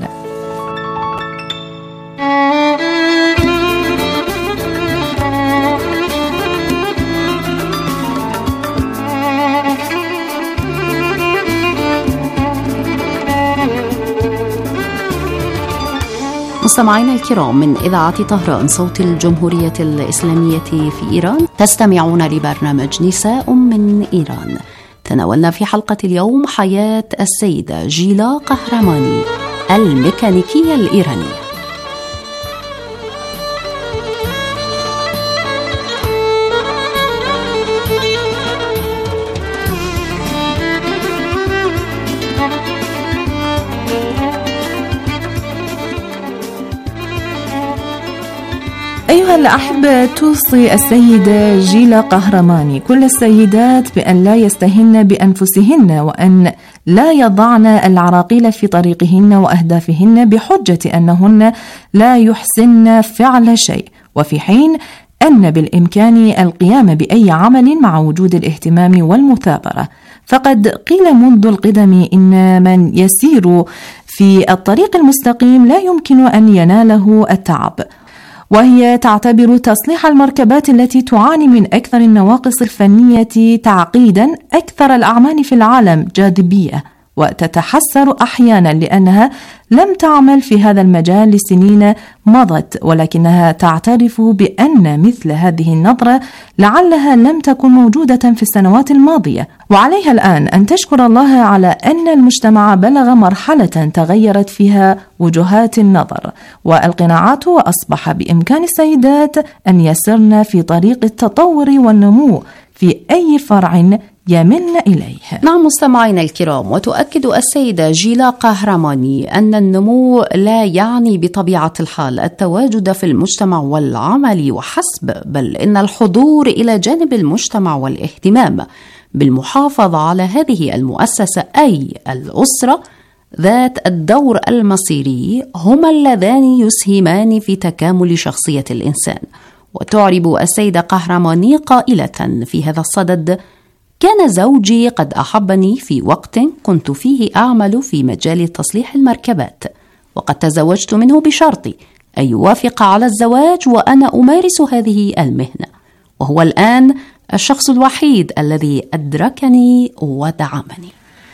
مستمعينا الكرام، من إذاعة طهران صوت الجمهورية الإسلامية في إيران تستمعون لبرنامج نساء من إيران. تناولنا في حلقة اليوم حياة السيدة جيلا قهرماني الميكانيكية الإيرانية. أيها الأحبة، توصي السيدة جيلا قهرماني كل السيدات بأن لا يستهن بأنفسهن، وأن لا يضعن العراقيل في طريقهن وأهدافهن بحجة أنهن لا يحسن فعل شيء، وفي حين أن بالإمكان القيام بأي عمل مع وجود الاهتمام والمثابرة. فقد قيل منذ القدم إن من يسير في الطريق المستقيم لا يمكن أن يناله التعب، وهي تعتبر تصليح المركبات التي تعاني من أكثر النواقص الفنية تعقيدا أكثر الأعمال في العالم جاذبية، وتتحسر أحيانا لأنها لم تعمل في هذا المجال لسنين مضت، ولكنها تعترف بأن مثل هذه النظرة لعلها لم تكن موجودة في السنوات الماضية، وعليها الآن أن تشكر الله على أن المجتمع بلغ مرحلة تغيرت فيها وجهات النظر والقناعات، وأصبح بإمكان السيدات أن يسرن في طريق التطور والنمو في أي فرع يملن إليه. نعم مستمعينا الكرام، وتؤكد السيدة جيلا قهرماني أن النمو لا يعني بطبيعة الحال التواجد في المجتمع والعمل وحسب، بل إن الحضور إلى جانب المجتمع والاهتمام بالمحافظة على هذه المؤسسة أي الأسرة ذات الدور المصيري هما اللذان يسهمان في تكامل شخصية الإنسان. وتعرب السيدة قهرماني قائلة في هذا الصدد: كان زوجي قد أحبني في وقت كنت فيه أعمل في مجال تصليح المركبات، وقد تزوجت منه بشرط أن يوافق على الزواج وأنا أمارس هذه المهنة، وهو الآن الشخص الوحيد الذي أدركني ودعمني.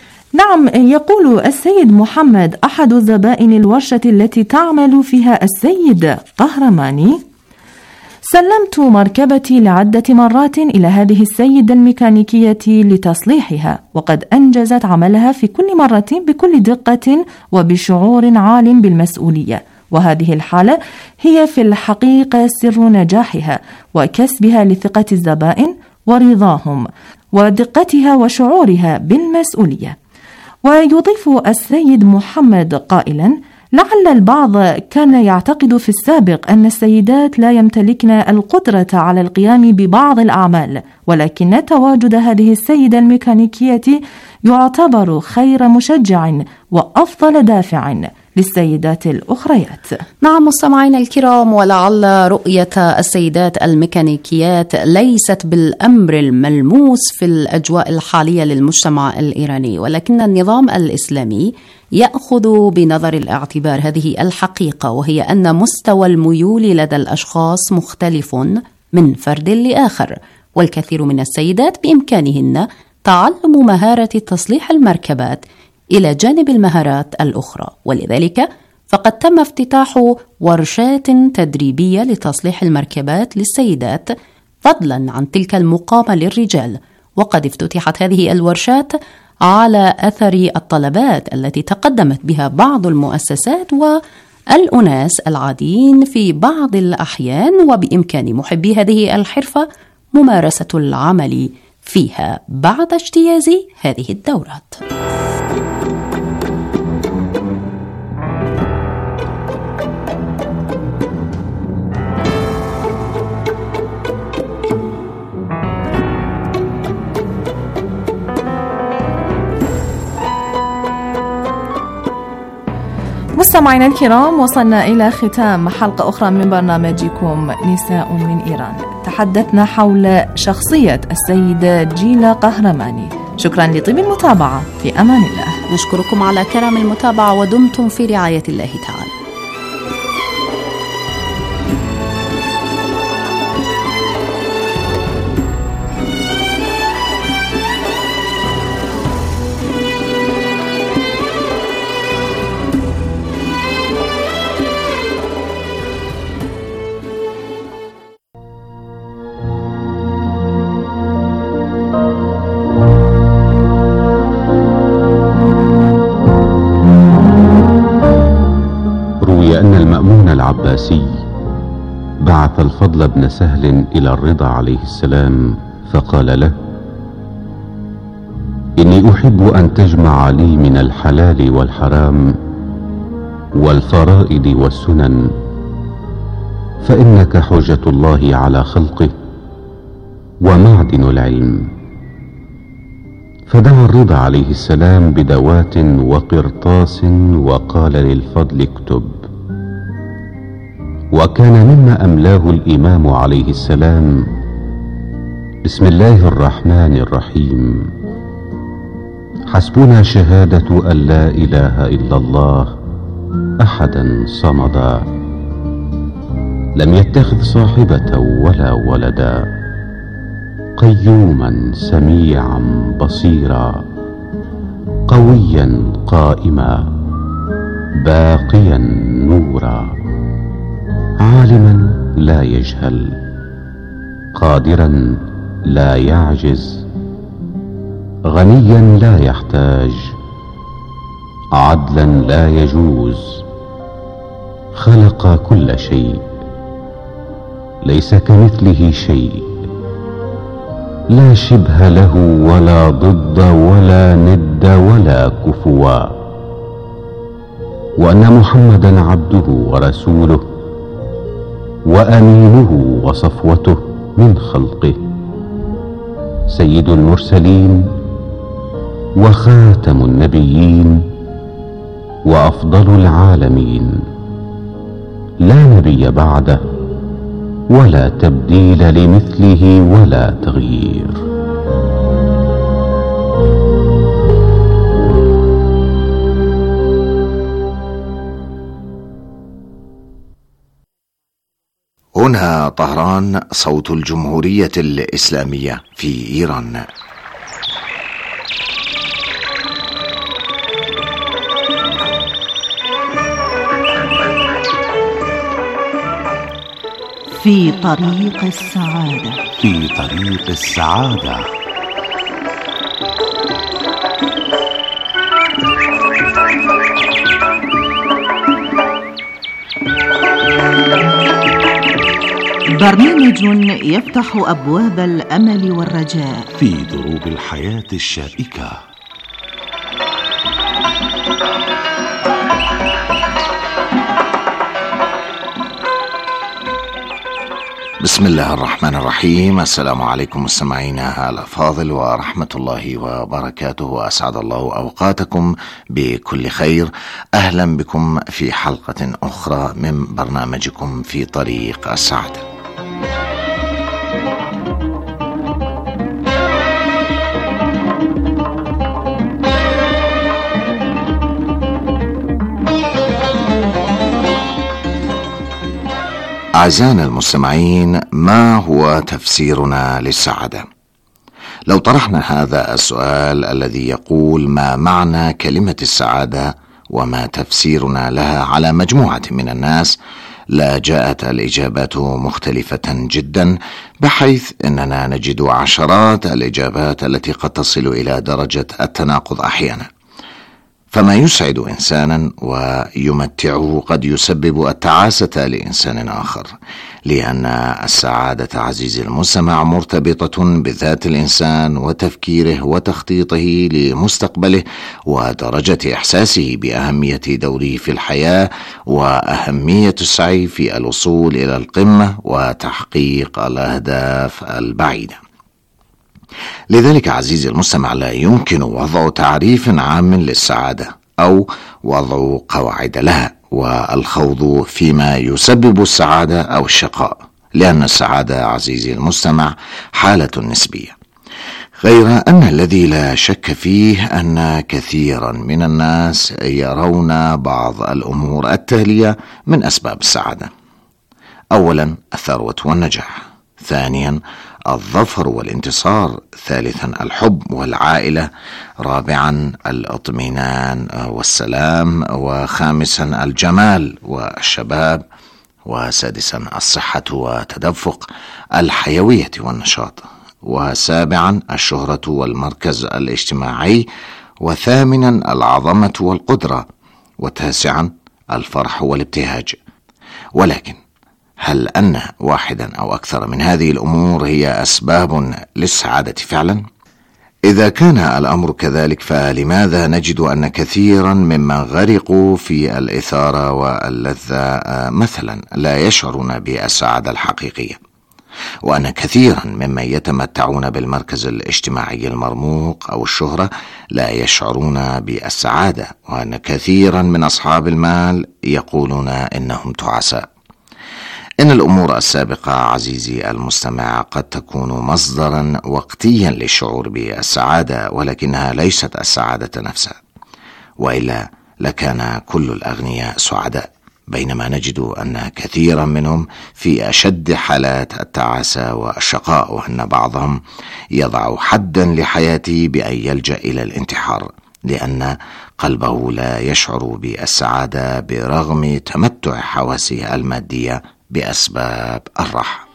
نعم، يقول السيد محمد أحد زبائن الورشة التي تعمل فيها السيدة قهرماني: سلمت مركبتي لعدة مرات إلى هذه السيدة الميكانيكية لتصليحها، وقد أنجزت عملها في كل مرة بكل دقة وبشعور عال بالمسؤولية، وهذه الحالة هي في الحقيقة سر نجاحها وكسبها لثقة الزبائن ورضاهم ودقتها وشعورها بالمسؤولية. ويضيف السيد محمد قائلا: لعل البعض كان يعتقد في السابق أن السيدات لا يمتلكن القدرة على القيام ببعض الأعمال، ولكن تواجد هذه السيدة الميكانيكية يعتبر خير مشجع وأفضل دافع للسيدات الأخريات. نعم مستمعينا الكرام، ولعل رؤية السيدات الميكانيكيات ليست بالأمر الملموس في الأجواء الحالية للمجتمع الإيراني، ولكن النظام الإسلامي يأخذ بنظر الاعتبار هذه الحقيقة، وهي أن مستوى الميول لدى الأشخاص مختلف من فرد لآخر، والكثير من السيدات بإمكانهن تعلم مهارة تصليح المركبات إلى جانب المهارات الأخرى، ولذلك فقد تم افتتاح ورشات تدريبية لتصليح المركبات للسيدات فضلا عن تلك المقامة للرجال. وقد افتتحت هذه الورشات على أثر الطلبات التي تقدمت بها بعض المؤسسات الأناس العاديين في بعض الأحيان، وبإمكان محبي هذه الحرفة ممارسة العمل فيها بعد اجتياز هذه الدورات. مستمعينا الكرام، وصلنا إلى ختام حلقة أخرى من برنامجكم نساء من إيران. تحدثنا حول شخصية السيدة جيلا قهرماني. شكرا لطيب المتابعة، في أمان الله. نشكركم على كرم المتابعة، ودمتم في رعاية الله تعالى. العباسي بعث الفضل بن سهل إلى الرضا عليه السلام فقال له: إني أحب أن تجمع لي من الحلال والحرام والفرائض والسنن، فإنك حجة الله على خلقه ومعدن العلم. فدعا الرضا عليه السلام بدوات وقرطاس وقال للفضل: اكتب. وكان مما أملاه الإمام عليه السلام: بسم الله الرحمن الرحيم، حسبنا شهادة أن لا إله إلا الله أحدا صمدا، لم يتخذ صاحبة ولا ولدا، قيوما سميعا بصيرا، قويا قائما، باقيا نورا، عالما لا يجهل، قادرا لا يعجز، غنيا لا يحتاج، عدلا لا يجوز، خلق كل شيء، ليس كمثله شيء، لا شبه له ولا ضد ولا ند ولا كفوا، وأن محمدا عبده ورسوله وأمينه وصفوته من خلقه، سيد المرسلين وخاتم النبيين وأفضل العالمين، لا نبي بعده ولا تبديل لمثله ولا تغيير. هنا طهران، صوت الجمهورية الإسلامية في إيران. في طريق السعادة. في طريق السعادة. برنامج يفتح أبواب الأمل والرجاء في دروب الحياة الشائكة. بسم الله الرحمن الرحيم. السلام عليكم مستمعينا الأفاضل ورحمة الله وبركاته، وأسعد الله أوقاتكم بكل خير. أهلا بكم في حلقة أخرى من برنامجكم في طريق السعادة. أعزائنا المستمعين، ما هو تفسيرنا للسعادة؟ لو طرحنا هذا السؤال الذي يقول ما معنى كلمة السعادة وما تفسيرنا لها على مجموعة من الناس، لا جاءت الإجابات مختلفة جدا، بحيث أننا نجد عشرات الإجابات التي قد تصل إلى درجة التناقض أحيانا. فما يسعد إنسانا ويمتعه قد يسبب التعاسة لإنسان آخر، لأن السعادة عزيزي المستمع مرتبطة بذات الإنسان وتفكيره وتخطيطه لمستقبله ودرجة إحساسه بأهمية دوره في الحياة وأهمية السعي في الوصول إلى القمة وتحقيق الأهداف البعيدة. لذلك عزيزي المستمع لا يمكن وضع تعريف عام للسعادة أو وضع قواعد لها والخوض فيما يسبب السعادة أو الشقاء، لأن السعادة عزيزي المستمع حالة نسبية، غير أن الذي لا شك فيه أن كثيرا من الناس يرون بعض الأمور التالية من أسباب السعادة: أولا الثروة والنجاح، ثانيا الظفر والانتصار، ثالثا الحب والعائلة، رابعا الاطمئنان والسلام، وخامسا الجمال والشباب، وسادسا الصحة وتدفق الحيوية والنشاط، وسابعا الشهرة والمركز الاجتماعي، وثامنا العظمة والقدرة، وتاسعا الفرح والابتهاج. ولكن هل أن واحدا أو أكثر من هذه الأمور هي أسباب للسعادة فعلا؟ إذا كان الأمر كذلك فلماذا نجد أن كثيرا ممن غرقوا في الإثارة واللذة مثلا لا يشعرون بالسعادة الحقيقية، وأن كثيرا ممن يتمتعون بالمركز الاجتماعي المرموق أو الشهرة لا يشعرون بالسعادة، وأن كثيرا من أصحاب المال يقولون إنهم تعساء؟ إن الأمور السابقة عزيزي المستمع قد تكون مصدرا وقتيا للشعور بالسعادة، ولكنها ليست السعادة نفسها، وإلا لكان كل الأغنياء سعداء، بينما نجد أن كثيرا منهم في أشد حالات التعاسة والشقاء، وأن بعضهم يضع حدا لحياته بأن يلجأ إلى الانتحار، لأن قلبه لا يشعر بالسعادة برغم تمتع حواسه المادية بأسباب الراحة.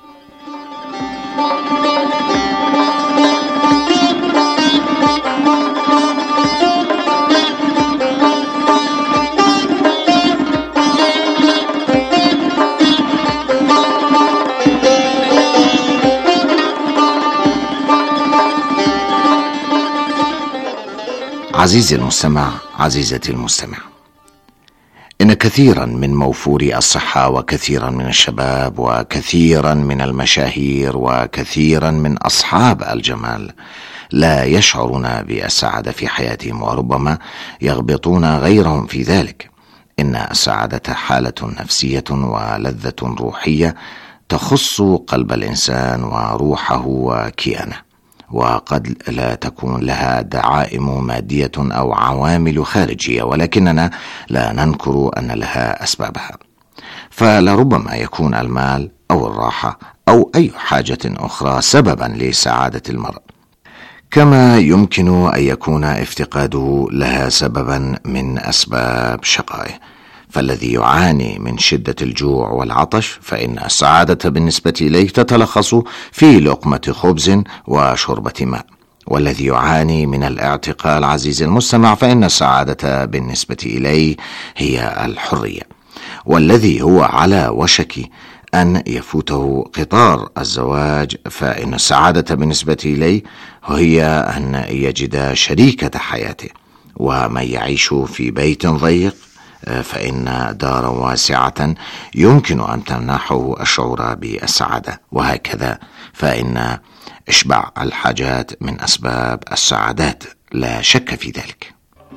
عزيزي المستمع، عزيزتي المستمع، إن كثيرا من موفوري الصحة وكثيرا من الشباب وكثيرا من المشاهير وكثيرا من أصحاب الجمال لا يشعرون بالسعادة في حياتهم، وربما يغبطون غيرهم في ذلك. إن السعادة حالة نفسية ولذة روحية تخص قلب الإنسان وروحه وكيانه، وقد لا تكون لها دعائم مادية أو عوامل خارجية، ولكننا لا ننكر أن لها أسبابها. فلربما يكون المال أو الراحة أو أي حاجة أخرى سببا لسعادة المرء، كما يمكن أن يكون افتقاده لها سببا من أسباب شقائه. فالذي يعاني من شدة الجوع والعطش فإن السعادة بالنسبة إليه تتلخص في لقمة خبز وشربة ماء، والذي يعاني من الاعتقال عزيزي المستمع فإن السعادة بالنسبة إليه هي الحرية، والذي هو على وشك أن يفوته قطار الزواج فإن السعادة بالنسبة إليه هي أن يجد شريكة حياته، ومن يعيش في بيت ضيق فإن دارا واسعة يمكن أن تمنحه الشعور بالسعادة، وهكذا فإن إشباع الحاجات من أسباب السعادات لا شك في ذلك.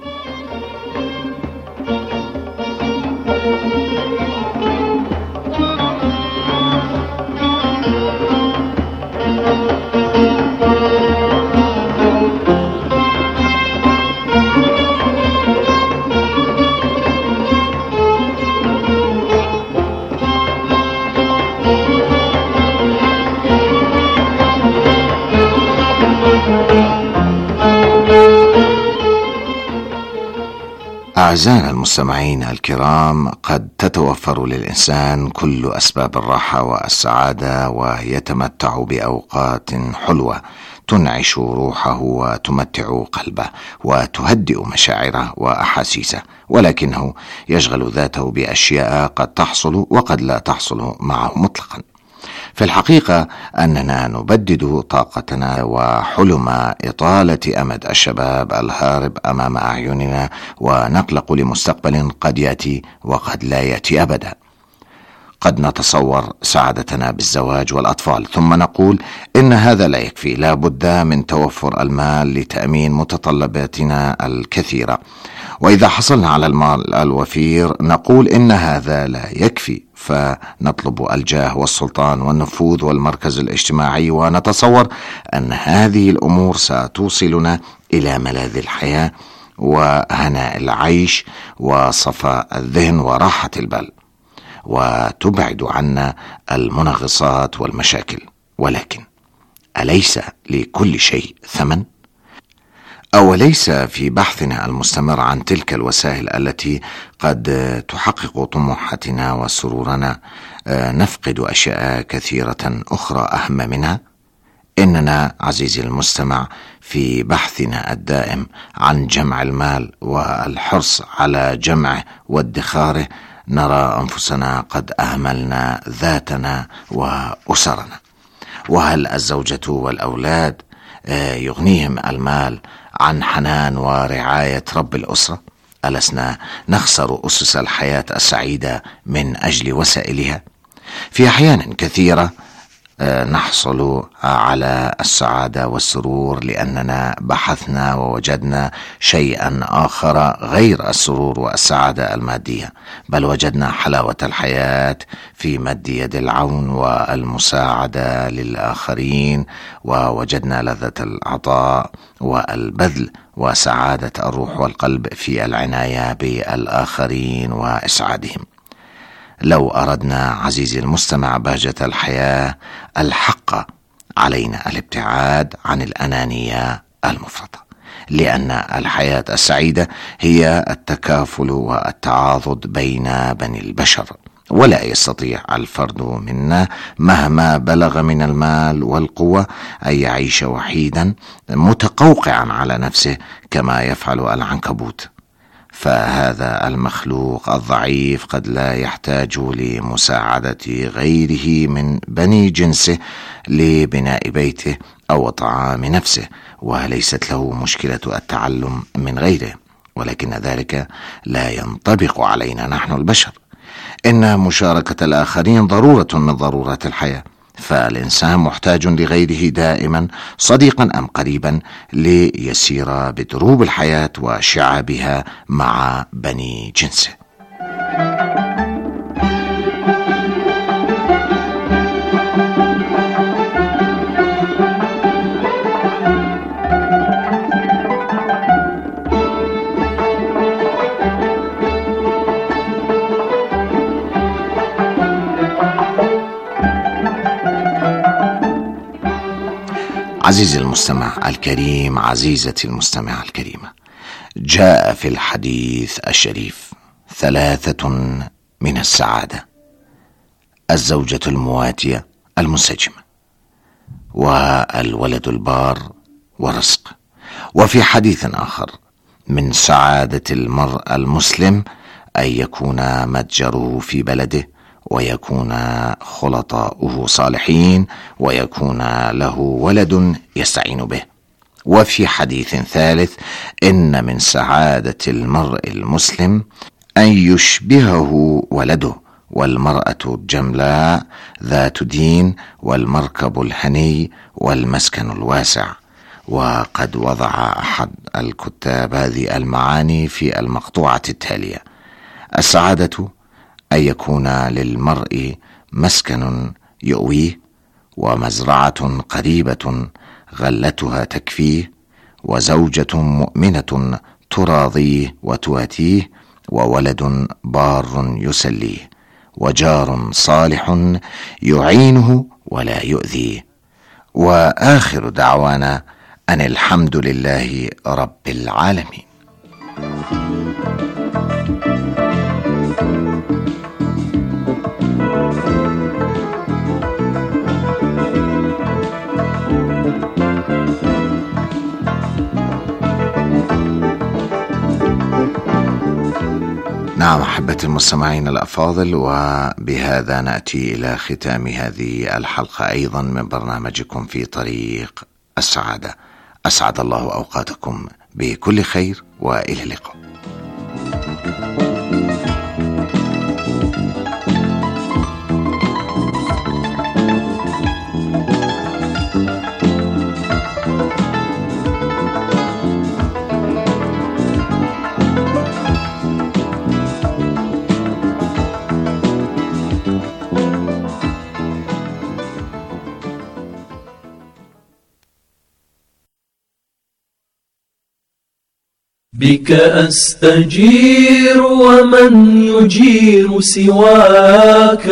أعزائنا المستمعين الكرام، قد تتوفر للإنسان كل أسباب الراحة والسعادة ويتمتع بأوقات حلوة تنعش روحه وتمتع قلبه وتهدئ مشاعره وأحاسيسه، ولكنه يشغل ذاته بأشياء قد تحصل وقد لا تحصل معه مطلقا. في الحقيقة أننا نبدد طاقتنا وحلم إطالة أمد الشباب الهارب أمام أعيننا، ونقلق لمستقبل قد يأتي وقد لا يأتي أبدا. قد نتصور سعادتنا بالزواج والأطفال، ثم نقول إن هذا لا يكفي، لا بد من توفر المال لتأمين متطلباتنا الكثيرة. وإذا حصلنا على المال الوفير نقول إن هذا لا يكفي، فنطلب الجاه والسلطان والنفوذ والمركز الاجتماعي، ونتصور أن هذه الأمور ستوصلنا إلى ملاذ الحياة وهناء العيش وصفاء الذهن وراحة البال، وتبعد عنا المنغصات والمشاكل. ولكن أليس لكل شيء ثمن؟ أوليس في بحثنا المستمر عن تلك الوسائل التي قد تحقق طموحاتنا وسرورنا نفقد أشياء كثيرة أخرى أهم منها؟ إننا عزيزي المستمع في بحثنا الدائم عن جمع المال والحرص على جمعه وادخاره نرى أنفسنا قد أهملنا ذاتنا وأسرنا. وهل الزوجة والأولاد يغنيهم المال عن حنان ورعاية رب الأسرة؟ ألسنا نخسر أسس الحياة السعيدة من أجل وسائلها؟ في أحيان كثيرة نحصل على السعادة والسرور لأننا بحثنا ووجدنا شيئا آخر غير السرور والسعادة المادية، بل وجدنا حلاوة الحياة في مد يد العون والمساعدة للآخرين، ووجدنا لذة العطاء والبذل وسعادة الروح والقلب في العناية بالآخرين وإسعادهم. لو أردنا عزيزي المستمع بهجة الحياة الحق علينا الابتعاد عن الأنانية المفرطة، لأن الحياة السعيدة هي التكافل والتعاضد بين بني البشر، ولا يستطيع الفرد منا مهما بلغ من المال والقوة أن يعيش وحيدا متقوقعا على نفسه كما يفعل العنكبوت. فهذا المخلوق الضعيف قد لا يحتاج لمساعدة غيره من بني جنسه لبناء بيته أو طعام نفسه، وليست له مشكلة التعلم من غيره، ولكن ذلك لا ينطبق علينا نحن البشر. إن مشاركة الآخرين ضرورة من ضرورات الحياة، فالإنسان محتاج لغيره دائما صديقا أم قريبا ليسير بدروب الحياة وشعابها مع بني جنسه. عزيزي المستمع الكريم، عزيزتي المستمع الكريمة، جاء في الحديث الشريف 3 من السعادة: الزوجة المواتية المنسجمة، والولد البار، والرزق. وفي حديث آخر: من سعادة المرء المسلم أن يكون متجره في بلده، ويكون خلطاؤه صالحين، ويكون له ولد يستعين به. وفي حديث ثالث: إن من سعادة المرء المسلم أن يشبهه ولده، والمرأة الجملاء ذات دين، والمركب الهني، والمسكن الواسع. وقد وضع أحد الكتاب هذه المعاني في المقطوعة التالية: السعادة أن يكون للمرء مسكن يؤويه، ومزرعة قريبة غلتها تكفيه، وزوجة مؤمنة تراضيه وتواتيه، وولد بار يسليه، وجار صالح يعينه ولا يؤذيه. وآخر دعوانا أن الحمد لله رب العالمين. نعم أحبتي المستمعين الأفاضل، وبهذا نأتي إلى ختام هذه الحلقة أيضا من برنامجكم في طريق السعادة. أسعد الله أوقاتكم بكل خير، وإلى اللقاء. بك أستجير ومن يجير سواك،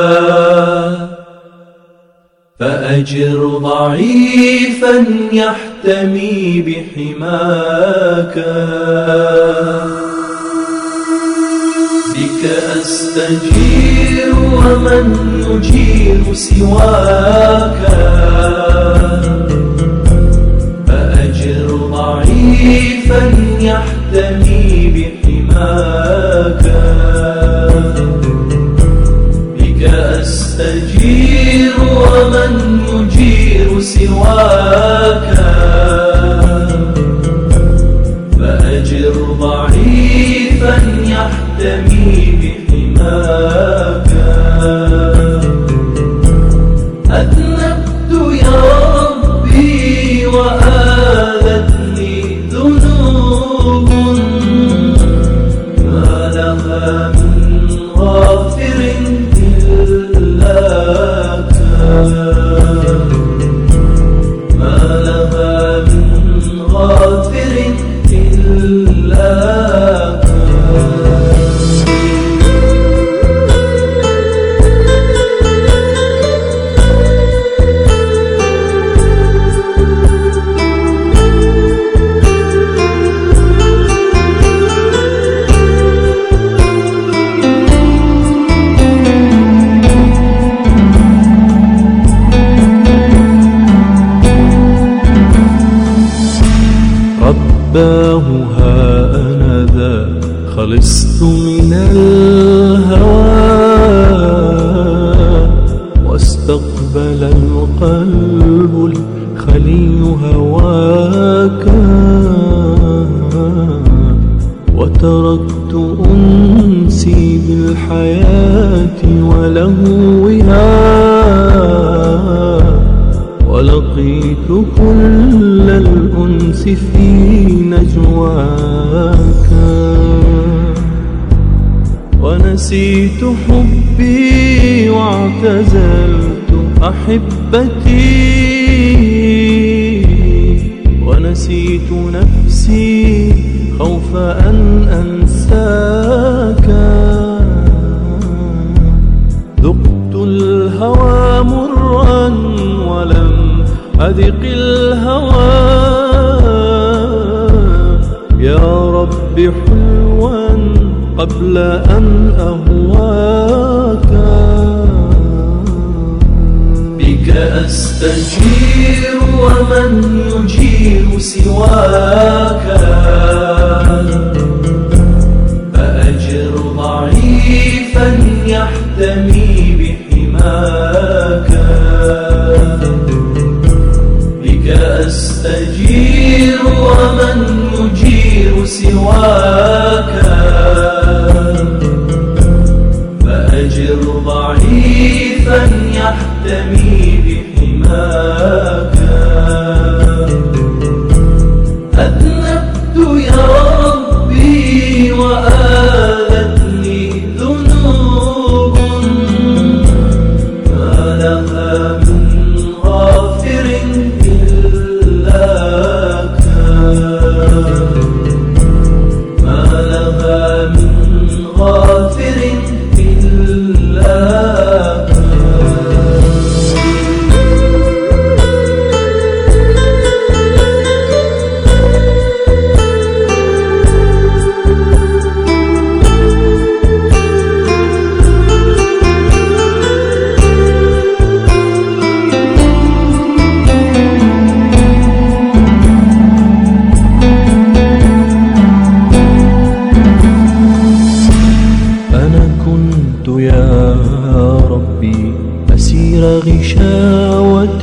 فأجر ضعيفا يحتمي بحماك. بك أستجير ومن يجير سواك، فأجر ضعيفا يحتمي بحماك. بك أستجير ومن يجير سواك، فأجر ضعيفا يحتمي بحماك. أذنبت يا ربي وآلتني ذنوب، ما لها من غافر إلاك، ما لها من غافر إلاك. رباه ها أنا ذا خلصت من الهوى، واستقبل القلب الخلي هواك، وتركت أنسي بالحياة ولهوها، ولقيت كل الأنس في نجواك، ونسيت حبي واعتزلت أحبتي، ونسيت نفسي خوف أن أنساك. ذقت الهوى مرا ولم أذق الهوى، يا رب حلوا قبل أن أهواك. بك أستجير ومن يجير سواك، فأجر ضعيفا يحتمي بحماك. بك أستجير ومن يجير سواك، فأجر ضعيفا يحتمي بحماك. أذنبت يا ربي وآلتني ذنوب، ما لها من غافر إلاك، ما لها من غافر إلاك. غشاوة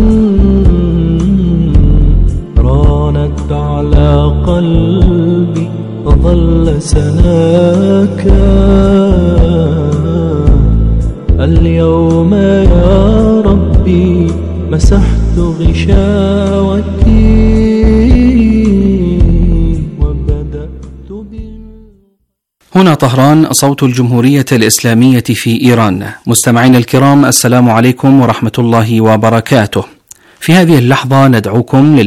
رانت على قلبي فظل سناك اليوم يا ربي مسحت غشاوتي هنا طهران، صوت الجمهورية الإسلامية في إيران. مستمعين الكرام، السلام عليكم ورحمة الله وبركاته. في هذه اللحظة ندعوكم